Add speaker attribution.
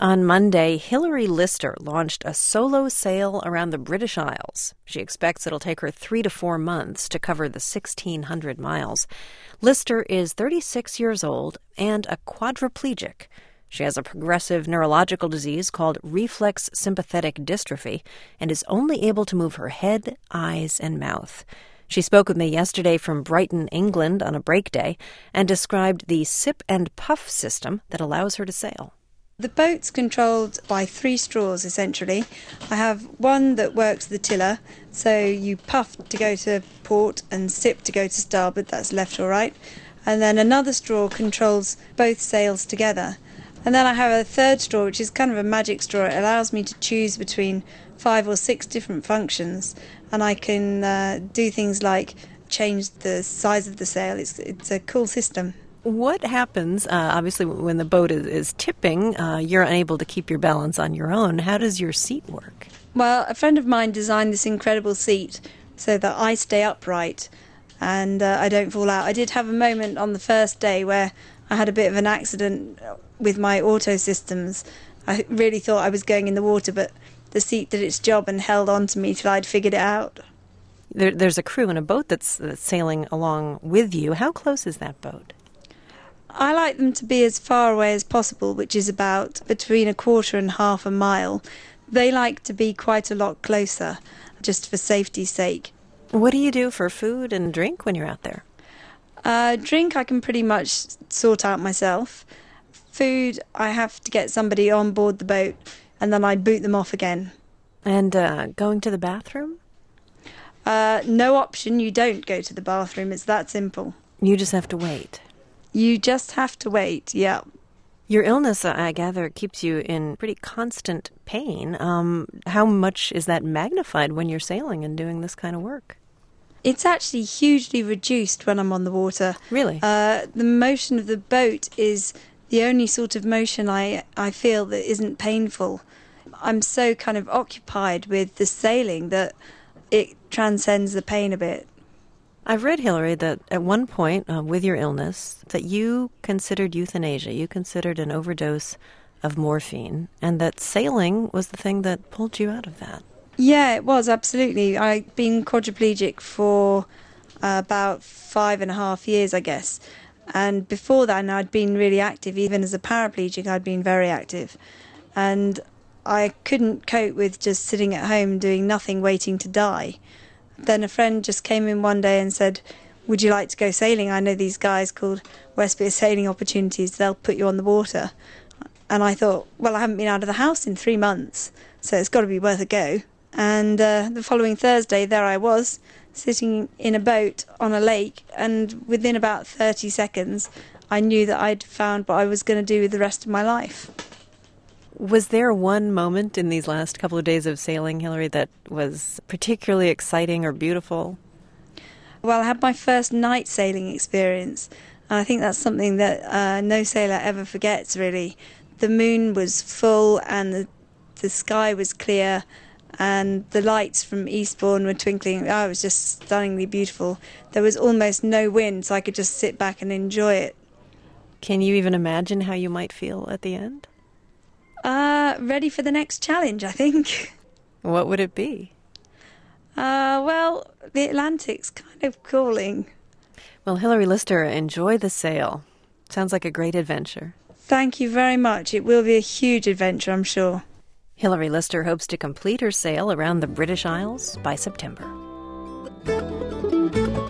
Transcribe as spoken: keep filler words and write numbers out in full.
Speaker 1: On Monday, Hilary Lister launched a solo sail around the British Isles. She expects it'll take her three to four months to cover the sixteen hundred miles. Lister is thirty-six years old and a quadriplegic. She has a progressive neurological disease called reflex sympathetic dystrophy and is only able to move her head, eyes, and mouth. She spoke with me yesterday from Brighton, England on a break day and described the sip and puff system that allows her to sail.
Speaker 2: The boat's controlled by three straws, essentially. I have one that works the tiller, so you puff to go to port and sip to go to starboard, that's left or right. And then another straw controls both sails together. And then I have a third straw, which is kind of a magic straw. It allows me to choose between five or six different functions, and I can uh, do things like change the size of the sail. It's, it's a cool system.
Speaker 1: What happens, uh, obviously, when the boat is, is tipping, uh, you're unable to keep your balance on your own. How does your seat work?
Speaker 2: Well, a friend of mine designed this incredible seat so that I stay upright and uh, I don't fall out. I did have a moment on the first day where I had a bit of an accident with my auto systems. I really thought I was going in the water, but the seat did its job and held on to me till I'd figured it out.
Speaker 1: There, there's a crew in a boat that's, that's sailing along with you. How close is that boat?
Speaker 2: I like them to be as far away as possible, which is about between a quarter and half a mile. They like to be quite a lot closer, just for safety's sake.
Speaker 1: What do you do for food and drink when you're out there?
Speaker 2: Uh, drink I can pretty much sort out myself. Food, I have to get somebody on board the boat, and then I boot them off again.
Speaker 1: And uh, going to the bathroom?
Speaker 2: Uh, no option, you don't go to the bathroom, it's that simple.
Speaker 1: You just have to wait.
Speaker 2: You just have to wait, yeah.
Speaker 1: Your illness, I gather, keeps you in pretty constant pain. Um, how much is that magnified when you're sailing and doing this kind of work?
Speaker 2: It's actually hugely reduced when I'm on the water.
Speaker 1: Really?
Speaker 2: Uh, the motion of the boat is the only sort of motion I, I feel that isn't painful. I'm so kind of occupied with the sailing that it transcends the pain a bit.
Speaker 1: I've read, Hilary, that at one point uh, with your illness that you considered euthanasia. You considered an overdose of morphine, and that sailing was the thing that pulled you out of that.
Speaker 2: Yeah, it was, absolutely. I've been quadriplegic for uh, about five and a half years, I guess. And before that, I'd been really active. Even as a paraplegic, I'd been very active. And I couldn't cope with just sitting at home doing nothing, waiting to die. Then a friend just came in one day and said, would you like to go sailing? I know these guys called Westbia Sailing Opportunities. They'll put you on the water. And I thought, well, I haven't been out of the house in three months, so it's got to be worth a go. And uh, the following Thursday, there I was, sitting in a boat on a lake, and within about thirty seconds, I knew that I'd found what I was going to do with the rest of my life.
Speaker 1: Was there one moment in these last couple of days of sailing, Hilary, that was particularly exciting or beautiful?
Speaker 2: Well, I had my first night sailing experience, and I think that's something that uh, no sailor ever forgets, really. The moon was full and the, the sky was clear, and the lights from Eastbourne were twinkling. Oh, it was just stunningly beautiful. There was almost no wind, so I could just sit back and enjoy it.
Speaker 1: Can you even imagine how you might feel at the end?
Speaker 2: Uh, ready for the next challenge, I think.
Speaker 1: What would it be?
Speaker 2: Uh, well, the Atlantic's kind of calling.
Speaker 1: Well, Hilary Lister, enjoy the sail. Sounds like a great adventure.
Speaker 2: Thank you very much. It will be a huge adventure, I'm sure.
Speaker 1: Hilary Lister hopes to complete her sail around the British Isles by September.